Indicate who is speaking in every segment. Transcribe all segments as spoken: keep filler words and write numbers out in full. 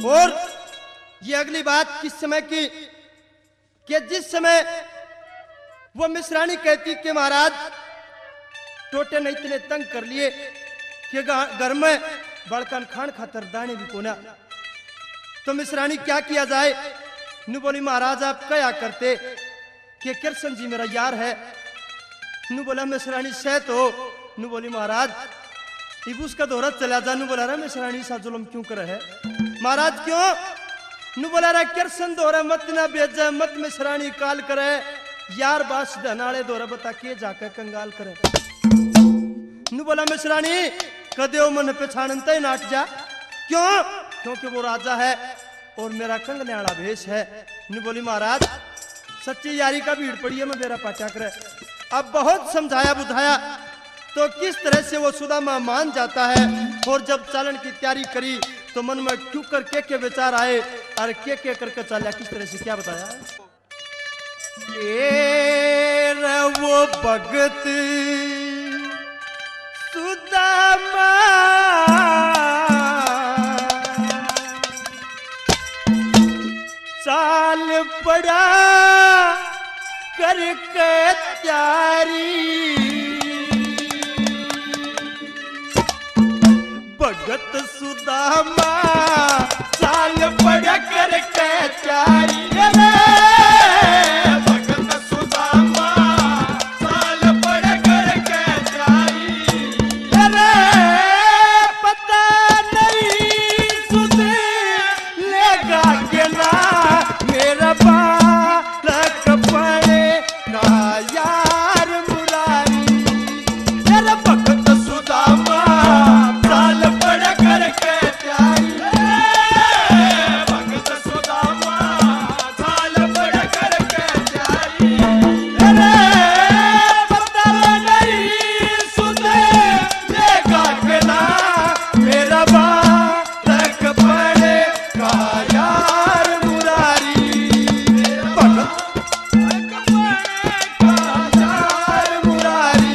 Speaker 1: और ये अगली बात किस समय की कि जिस समय वो मिश्रानी कहती कि महाराज टोटे ने इतने तंग कर लिए कि घर में बड़कन खान खातर दाने भी कोना, तो मिश्रानी क्या किया जाए। नु बोली महाराज आप क्या करते कि कृष्ण जी मेरा यार है। नु बोला मिश्रानी से तो नु बोली महाराज इबूस का दौरा चला जा। नु बोला रे मिश्रानी सा जुल्म क्यों कर है महाराज क्यों। नु बोला रे कृष्ण दौरा मत ना भेजा मत मिश्रानी काल करे यार बास धनाले दौरा बता के जाकर कंगाल करे। नु बोला मिश्रानी कदे मन पछाणता ही नाट जा क्यों, क्योंकि वो राजा है और मेरा कंगल्याणा भेष है। नु बोली महाराज सच्ची यारी का भीड़ पड़ी है मैं मेरा पाचा करे। अब बहुत समझाया बुझाया तो किस तरह से वो सुदामा मान जाता है। और जब चालन की तैयारी करी तो मन में क्यों कर के के विचार आए और के के करके चला किस तरह से क्या बताया। ए वो भगत सुदामा चाल पड़ा करके तैयारी भगत सुदामा चाल पड़ा करके तैयारी भगत सुदामा चाल पड़ा करके तैयारी पता नहीं सुध लेगा के ना मेरा बालक पड़े का यार मुरारी। मेरा भगत सुदामा चाल पड़ा करके तैयारी भगत सुदामा चाल पड़ा करके तैयारी पता नहीं सुध लेगा के ना मेरा बालक पड़े का यार मुरारी। भगत का यार मुरारी।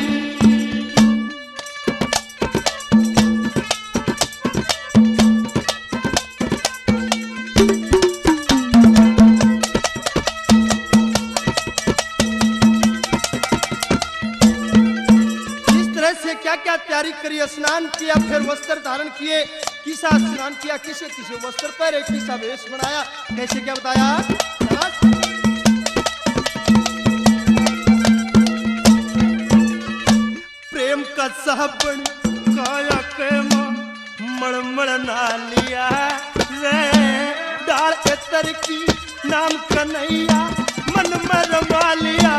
Speaker 1: इस तरह से क्या क्या तैयारी करी, स्नान किया फिर वस्त्र धारण किए, किसा स्नान किया किसे किसे वस्त्र पहने किसा वेश बनाया कैसे क्या बताया। प्रेम का साबन काया के मड़मड़ ना लिया रे डाल एतर की नाम कन्हैया मन में रमा लिया।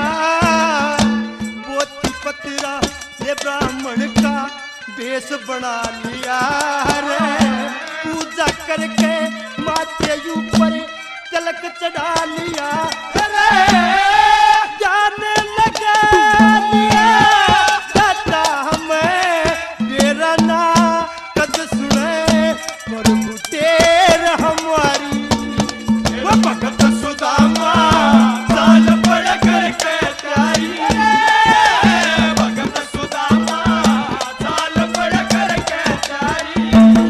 Speaker 1: बोती पतरा ये ब्राह्मण का वेश बना लिया रे पूजा करके माथे ऊपर तिलक चढ़ा लिया रे जाने लगा लिया दाता हमें मेरा ना कद सुने प्रभु तेरा हमारी। वो भगत सुदामा चाल पड़ा करके तैयारी भगत सुदामा चाल पड़ा करके तैयारी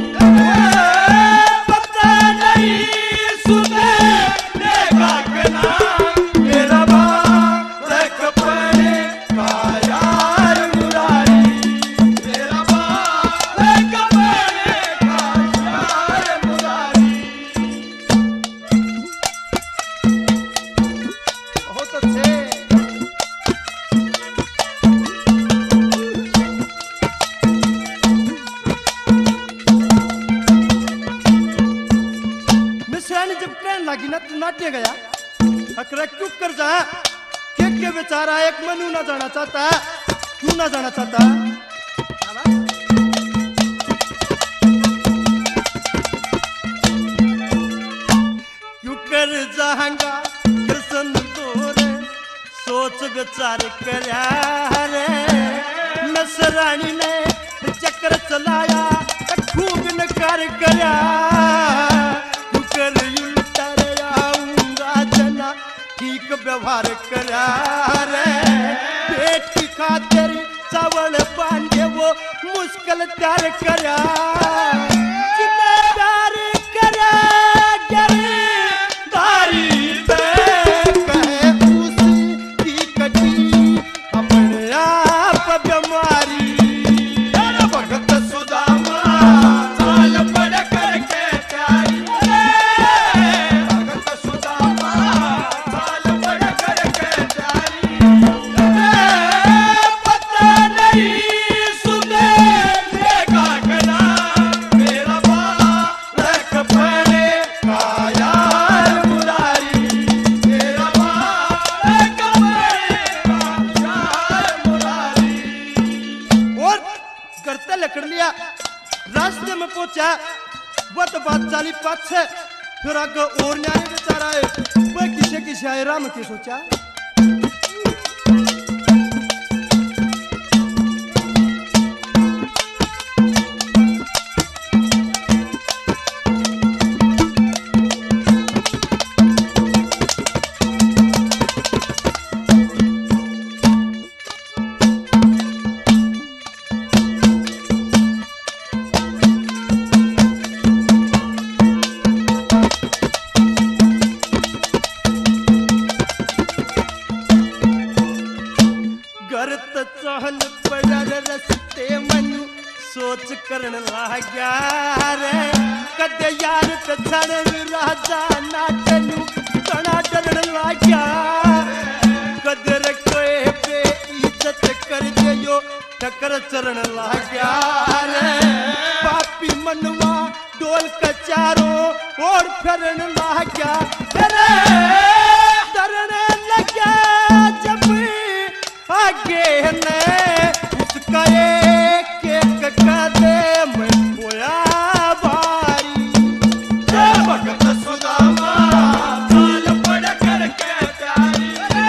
Speaker 1: पता नहीं सुने लेगा के ना मेरा बालक पड़े का यार मुरारी। मेरा बालक पड़े का यार मुरारी। बहुत अच्छे। मिश्रानी जब कहने लगी ना तू नाट्य गया अकरा क्यों कर जा के के बेचारा एक मनु ना जाना चाहता क्यों ना जाना चाहता। क्यों कर जाऊंगा कृष्ण तोरे सोच विचार करया रे मिश्रानी ने चक्कर चलाया खूब नकार करया। ठीक व्यवहार करा रे पेट खातिर चावल पांडे वो मुश्किल त्यार करा जितना प्यार करा तो बात चाली पाछे फिर आगे और न्याय बेचारा है वह किसे किसे आए राम के सोचा करन लाग्या रे कदे यार ते छण राजा नाटनु कणा डरन लाग्या कदे रे कोई पे इज्जत कर दियो ठकर चरण लाग्या रे पापी मनवा डोल का चारो और फिरन लाग्या रे डरन लग्या जब आगे ने उसका एक एक कदे में बोया बारी भगत सुदामा चाल पड़ करके प्यारी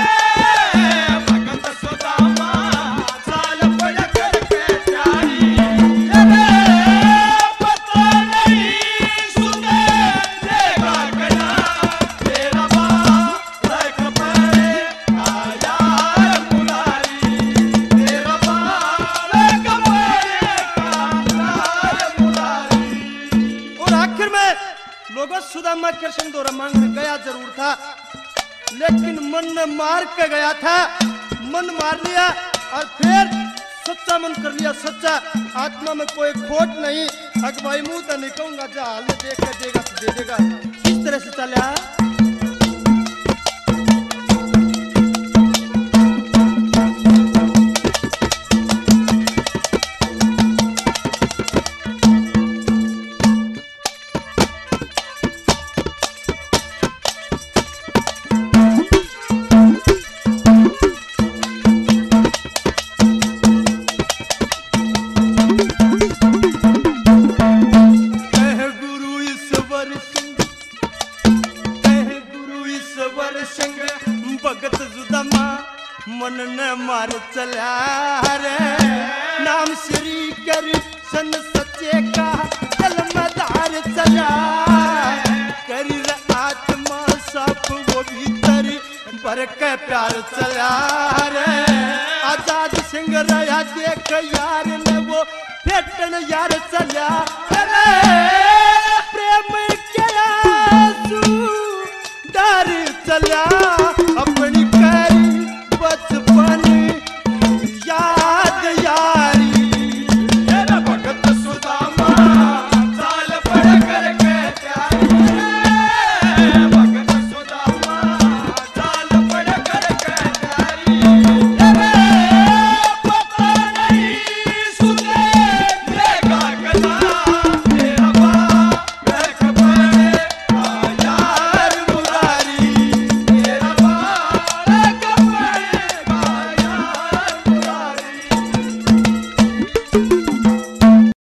Speaker 1: भगत सुदामा चाल पड़ करके प्यारी पता नहीं सुने देगा गया तेरा बाप रख पड़े आया मुरारी तेरा बाप रख लोगों सुदामा कृष्ण दो मांगने गया जरूर था लेकिन मन ने मार के गया था मन मार लिया और फिर सच्चा मन कर लिया सच्चा आत्मा में कोई खोट नहीं अगवाई मुंह तो नहीं कहूंगा जा हाल देख के देगा तो दे देगा किस तरह से चला भगत सुदामा मन ने मार चला रे नाम श्री कर सन सच्चे का जलमदार चला करी आत्मा सब वो भीतर भर के प्यार चला रे आजाद सिंह रहा देख यार ने वो फेटन यार चला रे